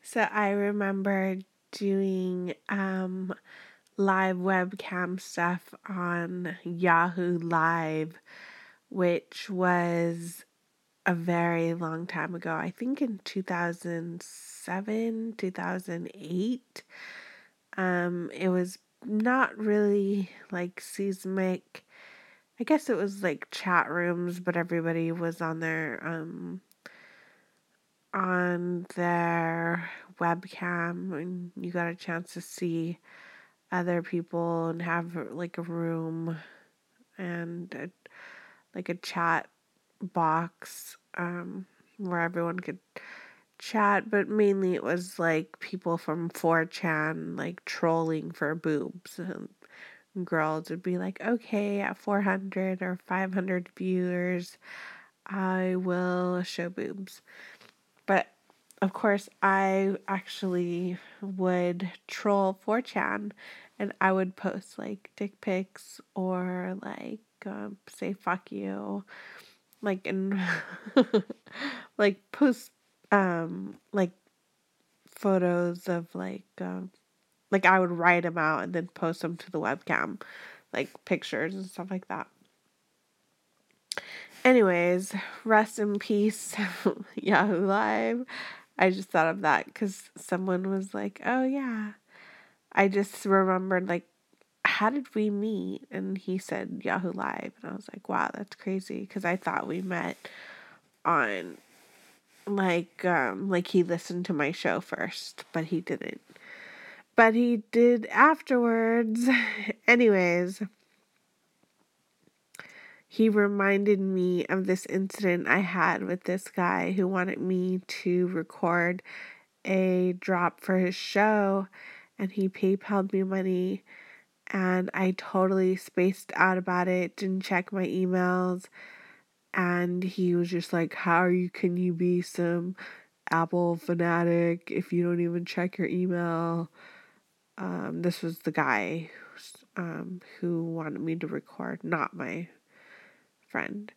So I remember doing live webcam stuff on Yahoo Live, which was a very long time ago. I think in 2007, 2008. It was not really like seismic. I guess it was like chat rooms, but everybody was on their webcam, and you got a chance to see other people and have like a room and like a chat box where everyone could chat, but mainly it was like people from 4chan like trolling for boobs, and girls would be like, okay, at 400 or 500 viewers I will show boobs. But of course, I actually would troll 4chan, and I would post like dick pics or like say fuck you, like and like post like photos of like I would write them out and then post them to the webcam, like pictures and stuff like that. Anyways, rest in peace, Yahoo Live. I just thought of that because someone was like, oh yeah. I just remembered, like, how did we meet? And he said Yahoo Live. And I was like, wow, that's crazy. Because I thought we met on, like he listened to my show first, but he didn't. But he did afterwards. Anyways, he reminded me of this incident I had with this guy who wanted me to record a drop for his show, and he PayPal'd me money, and I totally spaced out about it, didn't check my emails, and he was just like, can you be some Apple fanatic if you don't even check your email? This was the guy who wanted me to record, not my friend.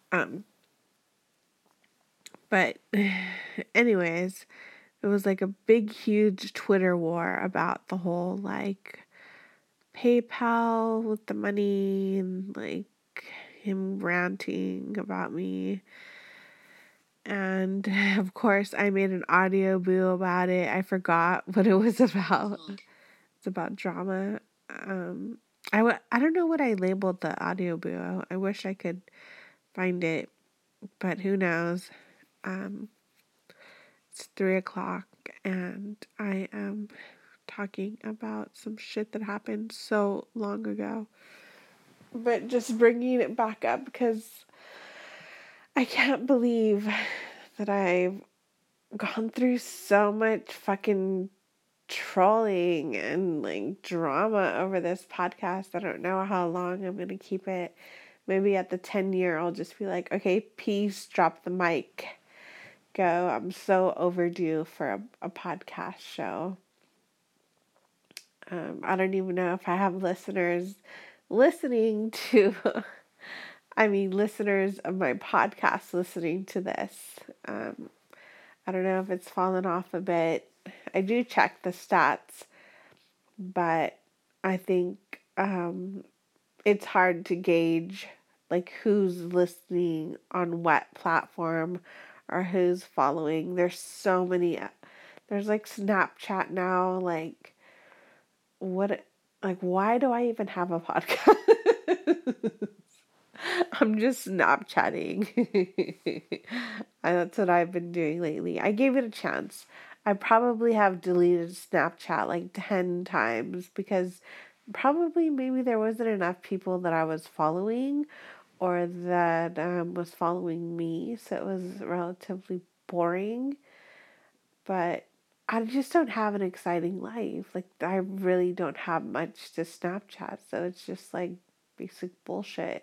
But anyways, it was like a big, huge Twitter war about the whole like PayPal with the money and like him ranting about me. And of course, I made an audio boo about it. I forgot what it was about. It's about drama. I don't know what I labeled the audio boo. I wish I could find it, but who knows. It's 3:00 and I am talking about some shit that happened so long ago. But just bringing it back up because I can't believe that I've gone through so much fucking trolling and like drama over this podcast. I don't know how long I'm going to keep it. Maybe at the 10-year, I'll just be like, okay, peace, drop the mic, go. I'm so overdue for a podcast show. I don't even know if I have listeners listening to, listeners of my podcast listening to this. I don't know if it's fallen off a bit. I do check the stats, but I think it's hard to gauge like who's listening on what platform or who's following. There's so many. There's like Snapchat now. Like why do I even have a podcast? I'm just Snapchatting. That's what I've been doing lately. I gave it a chance. I probably have deleted Snapchat like 10 times because maybe there wasn't enough people that I was following or that was following me, so it was relatively boring. But I just don't have an exciting life. Like, I really don't have much to Snapchat, so it's just like basic bullshit.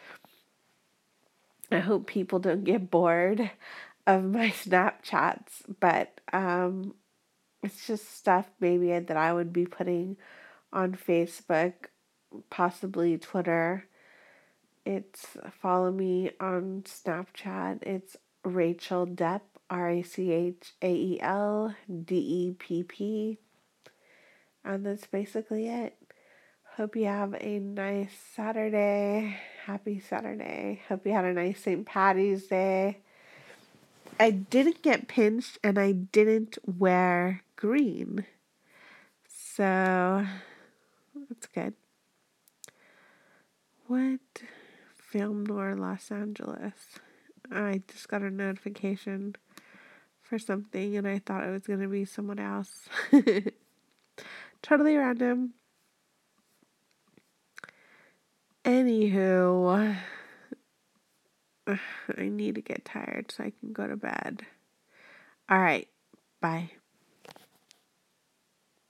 I hope people don't get bored of my Snapchats, but it's just stuff maybe that I would be putting on Facebook, possibly Twitter. It's follow me on Snapchat. It's Rachel Depp RACHAELDEPP. And that's basically it. Hope you have a nice Saturday. Happy Saturday. Hope you had a nice St. Patty's Day. I didn't get pinched and I didn't wear green. So that's good. What? Film Noir Los Angeles. I just got a notification for something and I thought it was going to be someone else. Totally random. Anywho, I need to get tired so I can go to bed. All right. Bye.